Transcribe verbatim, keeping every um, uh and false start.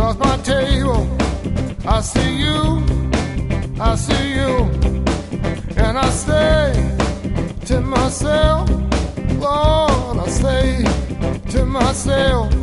across my table. I see you, I see you, and I say to myself, Lord, I say to myself,